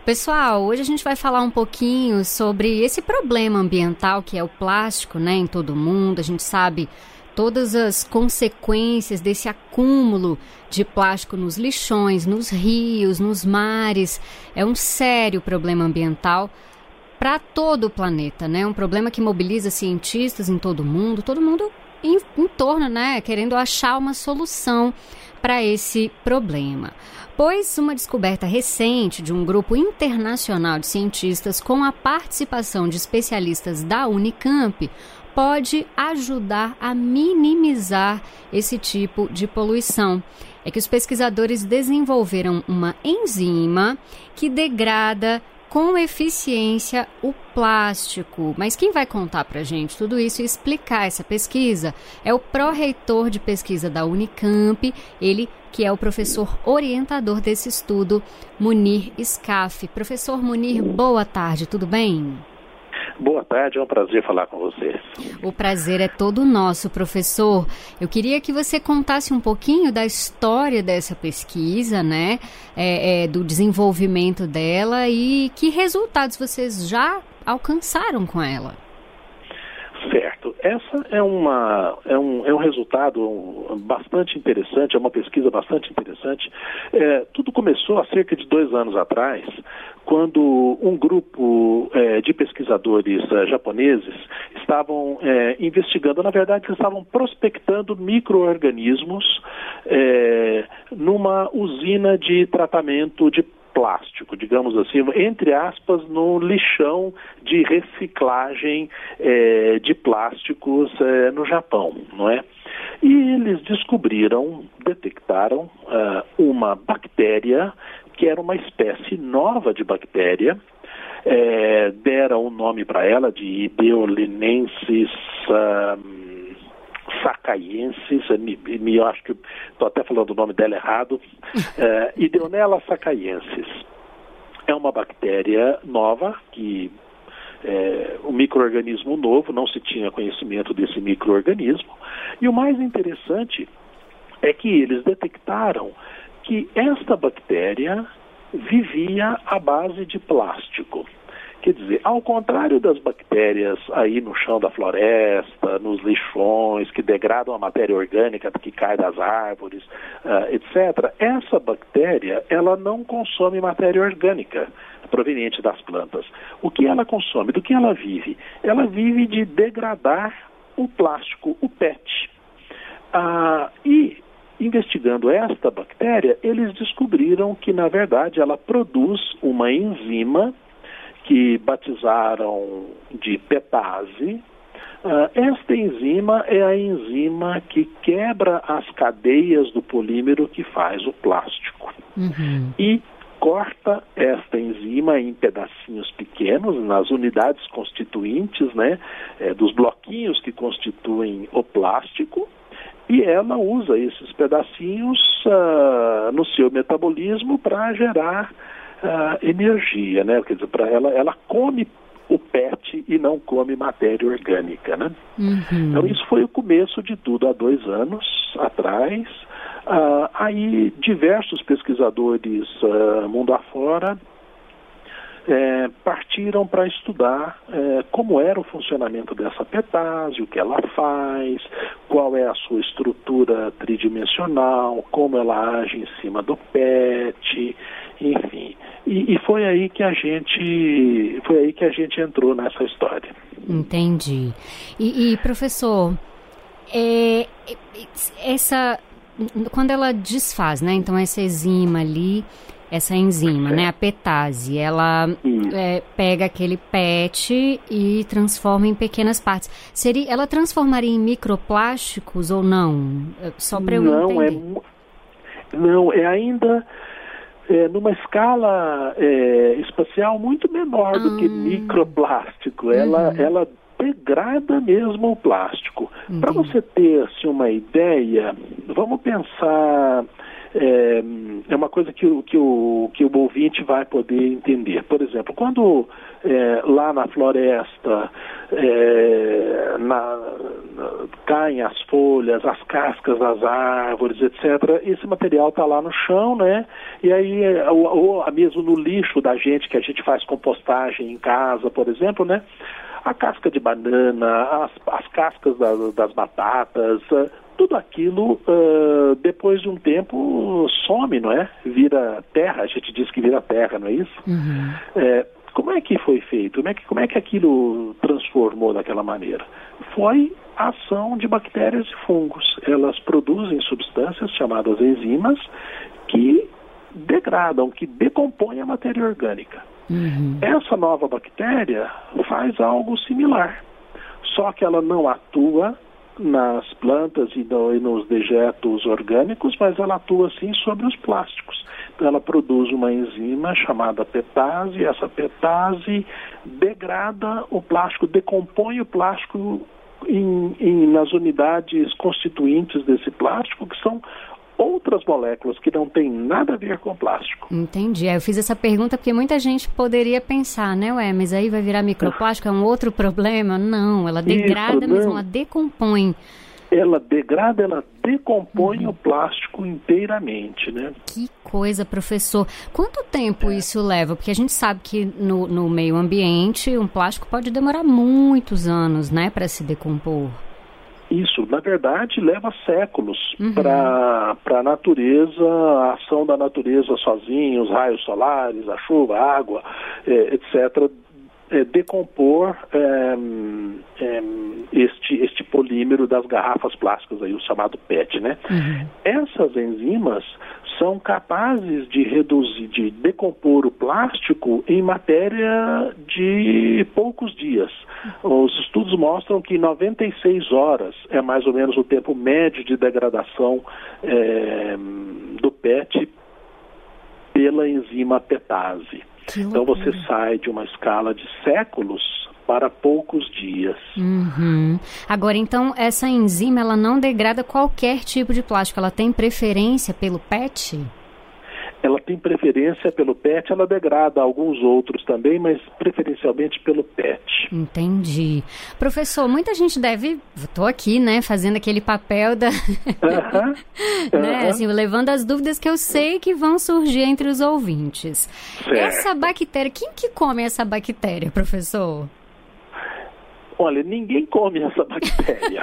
Pessoal, hoje a gente vai falar um pouquinho sobre esse problema ambiental que é o plástico, né, em todo o mundo. A gente sabe todas as consequências desse acúmulo de plástico nos lixões, nos rios, nos mares. É um sério problema ambiental para todo o planeta, né? Um problema que mobiliza cientistas em todo mundo em torno, né, querendo achar uma solução para esse problema. Pois uma descoberta recente de um grupo internacional de cientistas com a participação de especialistas da Unicamp pode ajudar a minimizar esse tipo de poluição. É que os pesquisadores desenvolveram uma enzima que degrada com eficiência o plástico. Mas quem vai contar para a gente tudo isso e explicar essa pesquisa é o pró-reitor de pesquisa da Unicamp, ele que é o professor orientador desse estudo, Munir Scaffi. Professor Munir, boa tarde, tudo bem? Boa tarde, é um prazer falar com você. O prazer é todo nosso, professor. Eu queria que você contasse um pouquinho da história dessa pesquisa, né? Do desenvolvimento dela e que resultados vocês já alcançaram com ela. Certo. Essa é um resultado bastante interessante, é uma pesquisa bastante interessante. Tudo começou há cerca de 2 anos atrás, quando um grupo de pesquisadores japoneses estavam investigando, na verdade, eles estavam prospectando micro-organismos numa usina de tratamento de plástico, digamos assim, entre aspas, no lixão de reciclagem de plásticos no Japão, não é? E eles detectaram uma bactéria que era uma espécie nova de bactéria, deram o nome para ela de Ideolinensis sacaiensis, eu acho que estou até falando o nome dela errado, Ideonella sacaiensis. É uma bactéria nova, um micro-organismo novo, não se tinha conhecimento desse micro-organismo, e o mais interessante é que eles detectaram que esta bactéria vivia à base de plástico. Quer dizer, ao contrário das bactérias aí no chão da floresta, nos lixões, que degradam a matéria orgânica que cai das árvores, etc., essa bactéria, ela não consome matéria orgânica proveniente das plantas. O que ela consome? Do que ela vive? Ela vive de degradar o plástico, o PET. E investigando esta bactéria, eles descobriram que, na verdade, ela produz uma enzima que batizaram de petase. Esta enzima é a enzima que quebra as cadeias do polímero que faz o plástico. Uhum. E corta esta enzima em pedacinhos pequenos, nas unidades constituintes, né, dos bloquinhos que constituem o plástico, e ela usa esses pedacinhos no seu metabolismo para gerar energia, né? Quer dizer, para ela come o PET e não come matéria orgânica, né? Uhum. Então isso foi o começo de tudo há 2 anos atrás. Aí diversos pesquisadores mundo afora partiram para estudar como era o funcionamento dessa petase, o que ela faz, qual é a sua estrutura tridimensional, como ela age em cima do PET, enfim. E foi aí que a gente entrou nessa história. Entendi. E professor, quando ela desfaz, né? Então essa enzima ali, né? A petase, ela pega aquele PET e transforma em pequenas partes. Ela transformaria em microplásticos ou não? Só para eu entender. Não, é ainda numa escala espacial muito menor do que microplástico. Ela degrada mesmo o plástico. Para você ter assim, uma ideia, vamos pensar é uma coisa que o ouvinte vai poder entender. Por exemplo, quando lá na floresta caem as folhas, as cascas das árvores, etc., esse material está lá no chão, né? E aí, ou mesmo no lixo da gente, que a gente faz compostagem em casa, por exemplo, né? A casca de banana, as cascas das batatas, tudo aquilo, depois de um tempo, some, não é? Vira terra, a gente diz que vira terra, não é isso? Uhum. Como é que foi feito? Como é que aquilo transformou daquela maneira? Foi a ação de bactérias e fungos. Elas produzem substâncias chamadas enzimas que degradam, que decompõem a matéria orgânica. Uhum. Essa nova bactéria faz algo similar, só que ela não atua nas plantas e nos dejetos orgânicos, mas ela atua sim sobre os plásticos. Então ela produz uma enzima chamada petase, e essa petase degrada o plástico, decompõe o plástico nas unidades constituintes desse plástico, que são outras moléculas que não têm nada a ver com o plástico. Entendi. Eu fiz essa pergunta porque muita gente poderia pensar, né, mas aí vai virar microplástico, é um outro problema? Não, ela degrada mesmo, ela decompõe. Ela degrada, ela decompõe o plástico inteiramente, né? Que coisa, professor. Quanto tempo isso leva? Porque a gente sabe que no meio ambiente um plástico pode demorar muitos anos, né, para se decompor. Isso, na verdade, leva séculos para a natureza, a ação da natureza sozinha, os raios solares, a chuva, a água, etc., decompor este polímero das garrafas plásticas, aí, o chamado PET, né? Essas enzimas são capazes de reduzir, de decompor o plástico em matéria de poucos dias. Os estudos mostram que 96 horas é mais ou menos o tempo médio de degradação do PET pela enzima petase. Então você sai de uma escala de séculos para poucos dias. Agora, então, essa enzima, ela não degrada qualquer tipo de plástico, ela tem preferência pelo PET? Ela tem preferência pelo PET, ela degrada alguns outros também, mas preferencialmente pelo PET. Entendi. Professor, muita gente deve... Estou aqui, né, fazendo aquele papel da... né, assim, levando as dúvidas que eu sei que vão surgir entre os ouvintes. Certo. Essa bactéria, quem que come essa bactéria, professor? Olha, ninguém come essa bactéria.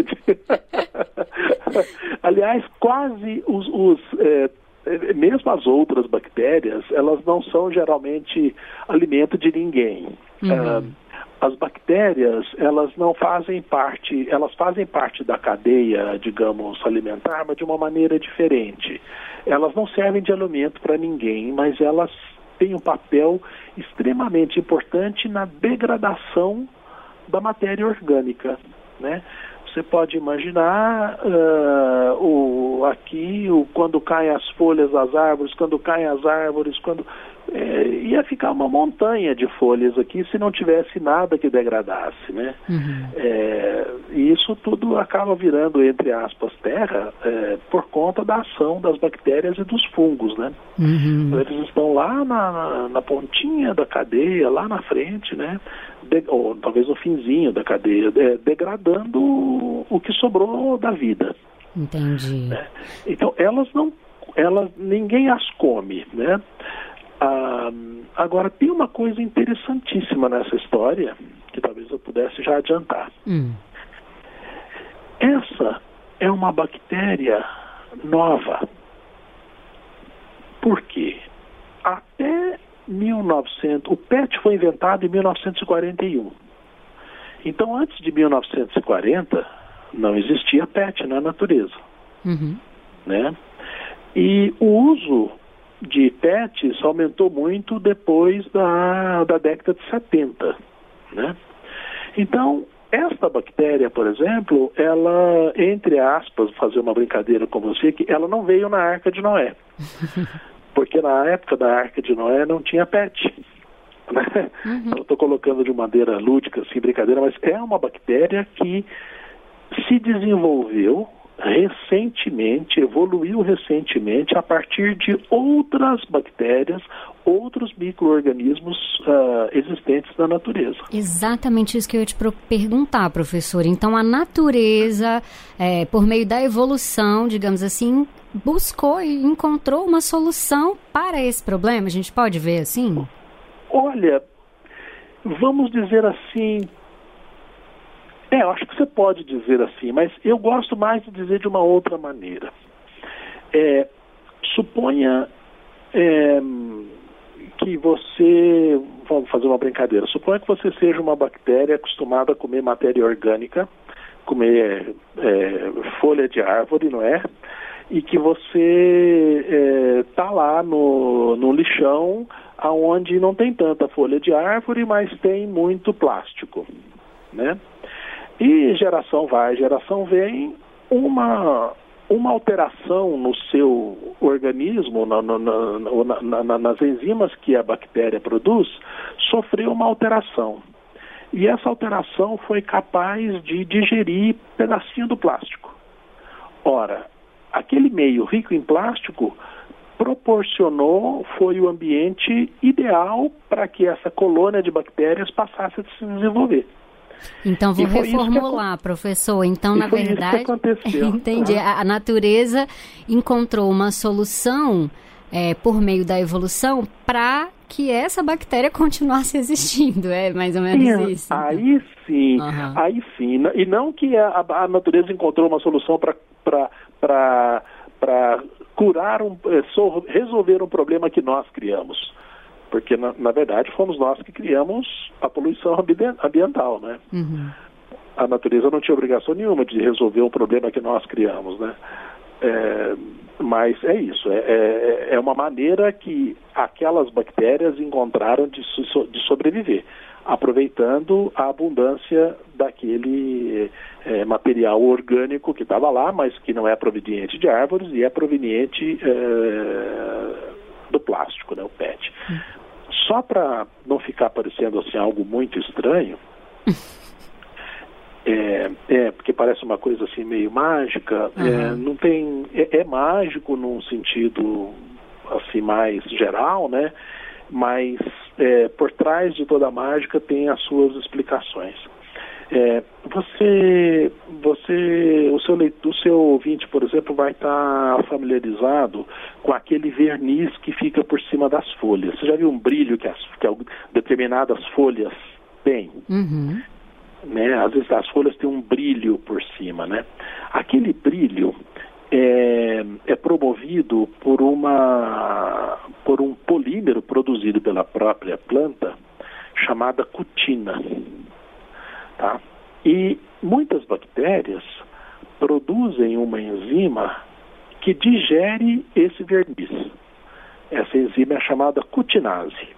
Aliás, quase mesmo as outras bactérias, elas não são geralmente alimento de ninguém. As bactérias, elas fazem parte da cadeia, digamos, alimentar, mas de uma maneira diferente. Elas não servem de alimento para ninguém, mas elas têm um papel extremamente importante na degradação da matéria orgânica, né? Você pode imaginar quando caem as folhas das árvores, ia ficar uma montanha de folhas aqui se não tivesse nada que degradasse, né? E isso tudo acaba virando, entre aspas, terra, por conta da ação das bactérias e dos fungos, né? Eles estão lá na pontinha da cadeia, lá na frente, né? Ou talvez no finzinho da cadeia, degradando o que sobrou da vida. Entendi. Né? Então, ninguém as come, né? Agora, tem uma coisa interessantíssima nessa história, que talvez eu pudesse já adiantar. Essa é uma bactéria nova. Por quê? Até 1900, o PET foi inventado em 1941. Então, antes de 1940, não existia PET na natureza. Né? E o uso de PETs aumentou muito depois da década de 70. Né? Então, esta bactéria, por exemplo, ela, entre aspas, fazer uma brincadeira com você, que ela não veio na Arca de Noé. Porque na época da Arca de Noé não tinha PET. Né? Eu estou colocando de maneira lúdica, assim, brincadeira, mas é uma bactéria que se desenvolveu evoluiu recentemente a partir de outras bactérias, outros micro-organismos existentes na natureza. Exatamente isso que eu ia te perguntar, professor. Então, a natureza, por meio da evolução, digamos assim, buscou e encontrou uma solução para esse problema? A gente pode ver assim? Olha, vamos dizer assim... eu acho que você pode dizer assim, mas eu gosto mais de dizer de uma outra maneira. Suponha que você... Vamos fazer uma brincadeira. Suponha que você seja uma bactéria acostumada a comer matéria orgânica, comer folha de árvore, não é? E que você está lá no lixão, onde não tem tanta folha de árvore, mas tem muito plástico, né? E geração vai, geração vem, uma alteração no seu organismo, nas enzimas que a bactéria produz, sofreu uma alteração. E essa alteração foi capaz de digerir pedacinho do plástico. Ora, aquele meio rico em plástico foi o ambiente ideal para que essa colônia de bactérias passasse a se desenvolver. Então, vou reformular, professor. Então, na verdade, entendi. A natureza encontrou uma solução por meio da evolução para que essa bactéria continuasse existindo. É mais ou menos isso. Então. Aí sim. E não que a natureza encontrou uma solução para curar, resolver um problema que nós criamos. Porque, na verdade, fomos nós que criamos a poluição ambiental, né? Uhum. A natureza não tinha obrigação nenhuma de resolver um problema que nós criamos, né? Mas é isso, é uma maneira que aquelas bactérias encontraram de sobreviver, aproveitando a abundância daquele material orgânico que estava lá, mas que não é proveniente de árvores e é proveniente do plástico, né, o PET. Só para não ficar parecendo assim algo muito estranho, porque parece uma coisa assim meio mágica, não tem, é mágico num sentido assim mais geral, né? Mas por trás de toda a mágica tem as suas explicações. O seu ouvinte, por exemplo, vai estar familiarizado com aquele verniz que fica por cima das folhas. Você já viu um brilho que determinadas folhas têm? Uhum. Né? Às vezes as folhas têm um brilho por cima, né? Aquele brilho é promovido por um polímero produzido pela própria planta chamada cutina. Tá? E muitas bactérias produzem uma enzima que digere esse verniz. Essa enzima é chamada cutinase.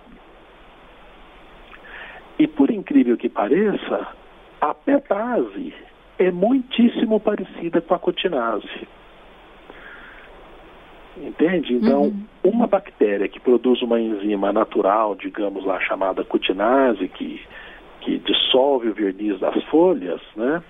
E por incrível que pareça, a petase é muitíssimo parecida com a cutinase. Entende? Então, uma bactéria que produz uma enzima natural, digamos lá, chamada cutinase, que dissolve o verniz das folhas, né?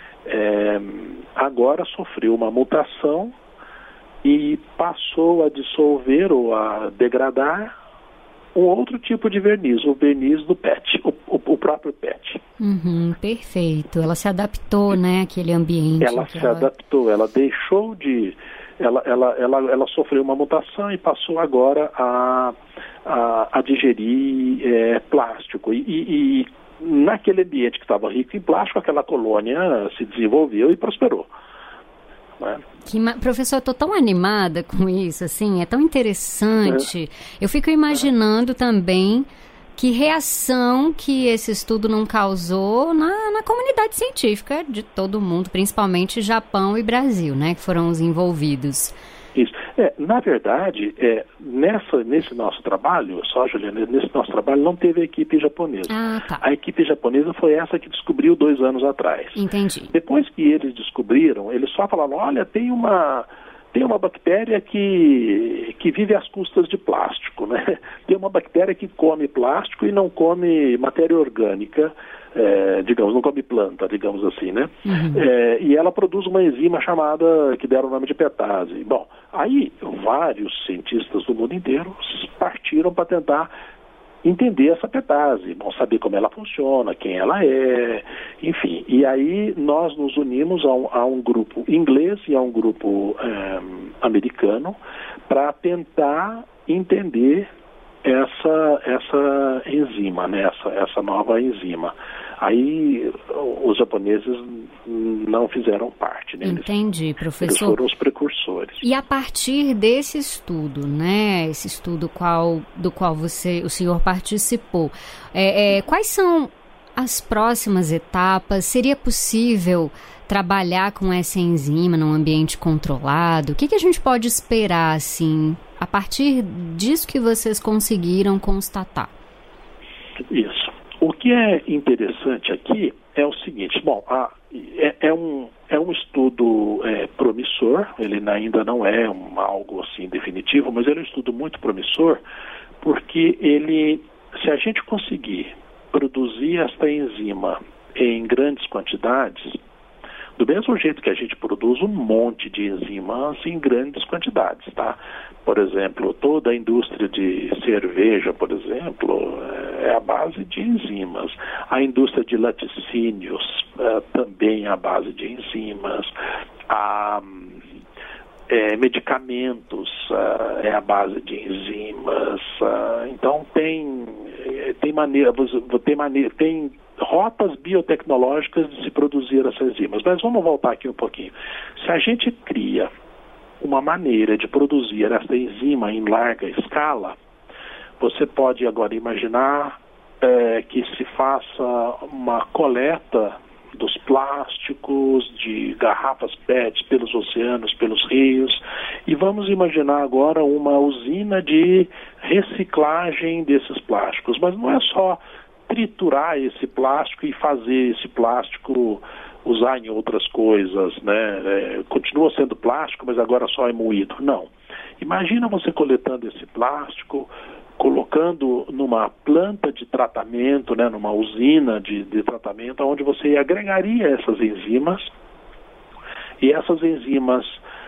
Agora sofreu uma mutação e passou a dissolver ou a degradar um outro tipo de verniz, o verniz do PET, o próprio PET. Perfeito. Ela se adaptou, né, àquele ambiente. Ela se adaptou, ela deixou de... Ela sofreu uma mutação e passou agora a digerir plástico. E naquele ambiente que estava rico em plástico, aquela colônia se desenvolveu e prosperou. Né? Professor, eu estou tão animada com isso, assim, é tão interessante. Eu fico imaginando também que reação que esse estudo não causou na comunidade científica de todo mundo, principalmente Japão e Brasil, né, que foram os envolvidos. Isso. Na verdade, nesse nosso trabalho, Juliana, nesse nosso trabalho não teve a equipe japonesa. Tá. A equipe japonesa foi essa que descobriu 2 anos atrás. Entendi. Depois que eles descobriram, eles só falaram, olha, tem uma Tem uma bactéria que vive às custas de plástico, né? Tem uma bactéria que come plástico e não come matéria orgânica, digamos, não come planta, digamos assim, né? Uhum. E ela produz uma enzima chamada, que deram o nome de petase. Bom, aí vários cientistas do mundo inteiro partiram para tentar entender essa petase, vão saber como ela funciona, quem ela é, enfim. E aí nós nos unimos a um grupo inglês e a um grupo americano para tentar entender essa enzima, né? essa nova enzima. Aí os japoneses não fizeram parte, né? Entendi, professor. Eles foram os precursores. E a partir desse estudo, né? Esse estudo do qual o senhor participou, quais são as próximas etapas? Seria possível trabalhar com essa enzima num ambiente controlado? O que a gente pode esperar, assim, a partir disso que vocês conseguiram constatar? Isso. O que é interessante aqui é o seguinte, bom, é um estudo promissor, ele ainda não é algo assim definitivo, mas ele é um estudo muito promissor, porque se a gente conseguir produzir esta enzima em grandes quantidades, do mesmo jeito que a gente produz um monte de enzimas em grandes quantidades, tá? Por exemplo, toda a indústria de cerveja, por exemplo, é a base de enzimas. A indústria de laticínios também é a base de enzimas. Medicamentos é a base de enzimas. Então tem rotas biotecnológicas de se produzir essas enzimas. Mas vamos voltar aqui um pouquinho. Se a gente cria uma maneira de produzir essa enzima em larga escala, você pode agora imaginar que se faça uma coleta dos plásticos, de garrafas PET pelos oceanos, pelos rios, e vamos imaginar agora uma usina de reciclagem desses plásticos. Mas não é só triturar esse plástico e fazer esse plástico usar em outras coisas, né? Continua sendo plástico, mas agora só é moído. Não. Imagina você coletando esse plástico, colocando numa planta de tratamento, né, numa usina de tratamento, onde você agregaria essas enzimas, e essas enzimas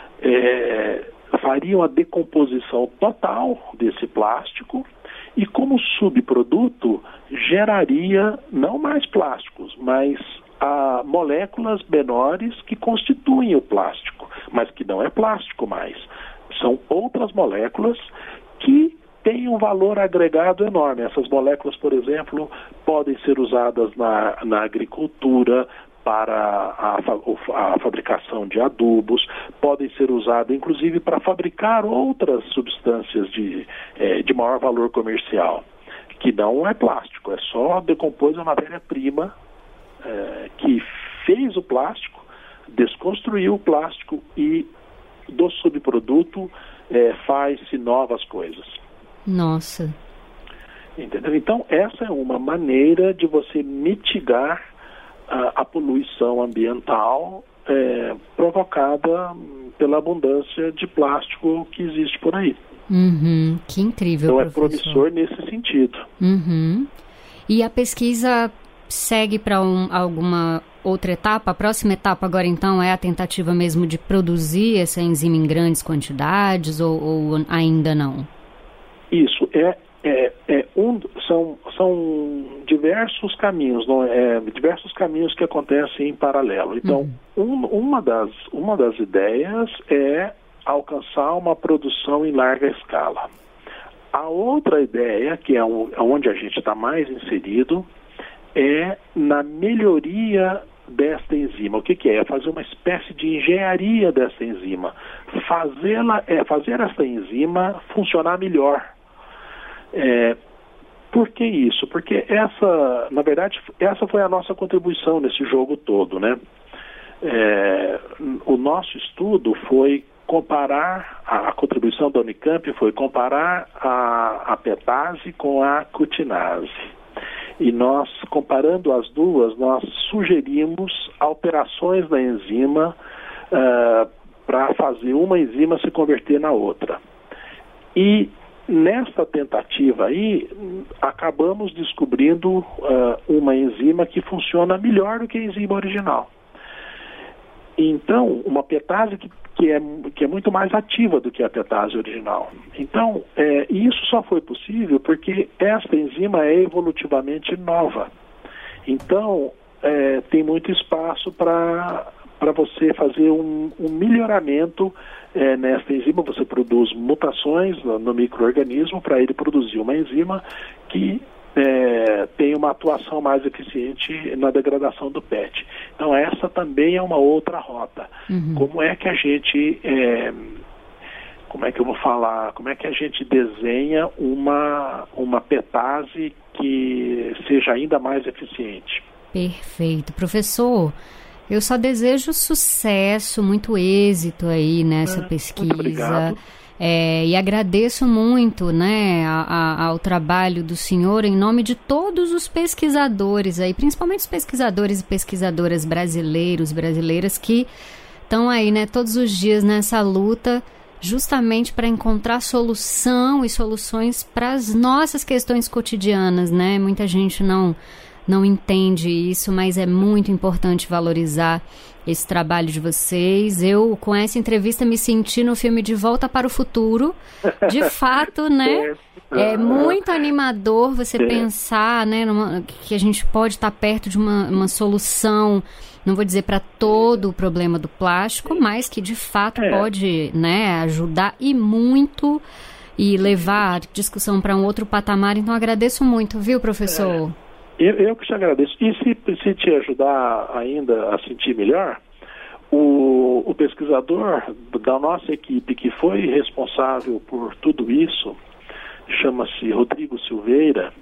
fariam a decomposição total desse plástico, e como subproduto geraria não mais plásticos, mas moléculas menores que constituem o plástico, mas que não é plástico mais. São outras moléculas que têm um valor agregado enorme. Essas moléculas, por exemplo, podem ser usadas na agricultura para a fabricação de adubos, podem ser usadas inclusive para fabricar outras substâncias de maior valor comercial, que não é plástico, é só decompor a matéria-prima que fez o plástico, desconstruiu o plástico e do subproduto faz-se novas coisas. Nossa. Entendeu? Então, essa é uma maneira de você mitigar a poluição ambiental provocada pela abundância de plástico que existe por aí. Uhum, que incrível, então, professor. É promissor nesse sentido. Uhum. E a pesquisa segue para alguma outra etapa? A próxima etapa agora, então, é a tentativa mesmo de produzir essa enzima em grandes quantidades ou ainda não? Isso, são diversos caminhos, diversos caminhos que acontecem em paralelo. Então, uma das ideias é alcançar uma produção em larga escala. A outra ideia, que é onde a gente está mais inserido, é na melhoria desta enzima. O que é? É fazer uma espécie de engenharia dessa enzima. Fazer essa enzima funcionar melhor. Por que isso? Porque na verdade, essa foi a nossa contribuição nesse jogo todo, né? O nosso estudo foi comparar, a contribuição da Unicamp foi comparar a petase com a cutinase. E nós, comparando as duas, nós sugerimos alterações na enzima para fazer uma enzima se converter na outra. E nessa tentativa aí, acabamos descobrindo uma enzima que funciona melhor do que a enzima original. Então, uma petase que é muito mais ativa do que a petase original. Então, isso só foi possível porque esta enzima é evolutivamente nova. Então, tem muito espaço para você fazer um melhoramento nesta enzima. Você produz mutações no micro-organismo para ele produzir uma enzima que tem uma atuação mais eficiente na degradação do PET. Então essa também é uma outra rota. Como é que a gente como é que a gente desenha uma petase que seja ainda mais eficiente? Perfeito. Professor, eu só desejo sucesso, muito êxito aí nessa pesquisa. Muito obrigado. E agradeço muito, né, ao trabalho do senhor em nome de todos os pesquisadores aí, principalmente os pesquisadores e pesquisadoras brasileiras que estão aí, né, todos os dias nessa luta justamente para encontrar solução e soluções para as nossas questões cotidianas, né? Muita gente não entende isso, mas é muito importante valorizar esse trabalho de vocês. Eu, com essa entrevista, me senti no filme De Volta para o Futuro. De fato, né? É muito animador você pensar, né, que a gente pode estar perto de uma solução, não vou dizer para todo o problema do plástico, mas que de fato pode, né, ajudar e muito e levar a discussão para um outro patamar. Então, agradeço muito, viu, professor? Eu que te agradeço. E se te ajudar ainda a sentir melhor, o pesquisador da nossa equipe que foi responsável por tudo isso, chama-se Rodrigo Silveira,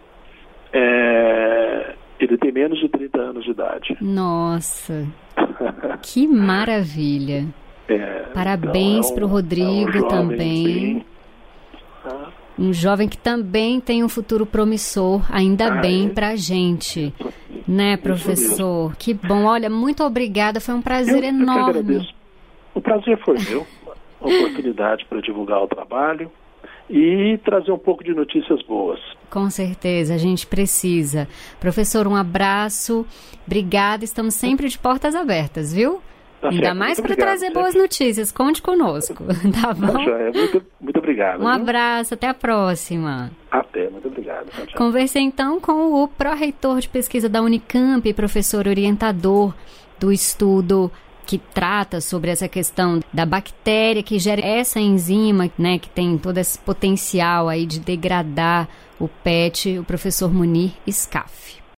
ele tem menos de 30 anos de idade. Nossa, que maravilha. Parabéns para o Rodrigo também. Um jovem que também tem um futuro promissor, ainda bem pra gente. Né, professor? Que bom. Olha, muito obrigada. Foi um prazer enorme. Eu agradeço. O prazer foi meu. Oportunidade para divulgar o trabalho e trazer um pouco de notícias boas. Com certeza, a gente precisa. Professor, um abraço. Obrigada. Estamos sempre de portas abertas, viu? Ainda mais para trazer boas notícias. Conte conosco, tá bom? Muito obrigado. Um abraço, até a próxima. Até, muito obrigado. Tchau, tchau. Conversei então com o pró-reitor de pesquisa da Unicamp, professor orientador do estudo que trata sobre essa questão da bactéria que gera essa enzima, né, que tem todo esse potencial aí de degradar o PET, o professor Munir Scaffi.